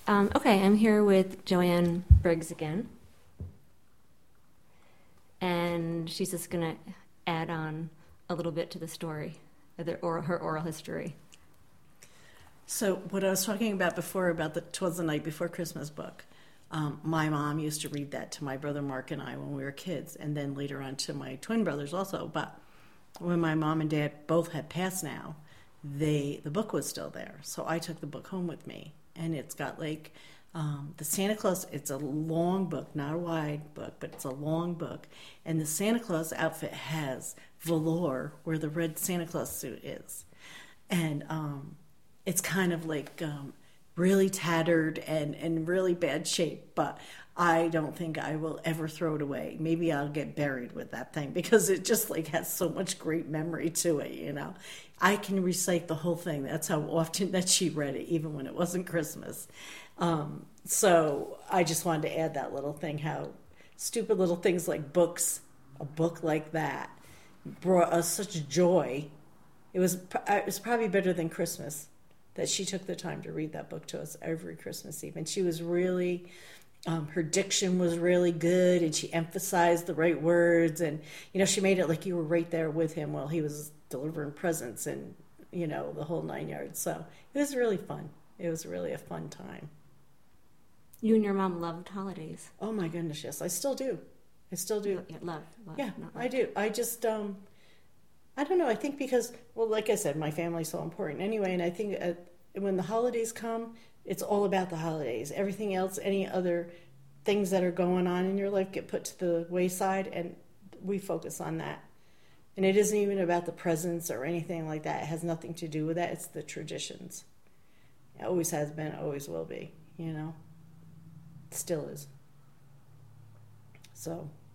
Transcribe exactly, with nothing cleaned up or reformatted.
Um, okay, I'm here with Joanne Briggs again. And she's just going to add on a little bit to the story, or her oral history. So what I was talking about before, about the "'Twas the Night Before Christmas" book, um, my mom used to read that to my brother Mark and I when we were kids, and then later on to my twin brothers also. But when my mom and dad both had passed now, they the book was still there. So I took the book home with me, and it's got like um, the Santa Claus. It's a long book, not a wide book, but it's a long book. And the Santa Claus outfit has velour where the red Santa Claus suit is. And um, it's kind of like um, really tattered and in really bad shape, but I don't think I will ever throw it away. Maybe I'll get buried with that thing because it just like has so much great memory to it, you know. I can recite the whole thing. That's how often that she read it, even when it wasn't Christmas. Um, so I just wanted to add that little thing, how stupid little things like books, a book like that, brought us such joy. It was, it was probably better than Christmas that she took the time to read that book to us every Christmas Eve. And she was really, um, her diction was really good, and she emphasized the right words. And, you know, she made it like you were right there with him while he was delivering presents and, you know, the whole nine yards. So it was really fun. It was really a fun time. You and your mom loved holidays. Oh, my goodness, yes. I still do. I still do. Yeah, love, love. Yeah, not I do. I just, um, I don't know. I think because, well, like I said, my family's so important anyway. And I think uh, when the holidays come, it's all about the holidays. Everything else, any other things that are going on in your life get put to the wayside, and we focus on that. And it isn't even about the presents or anything like that. It has nothing to do with that. It's the traditions. It always has been, always will be, you know. It still is. So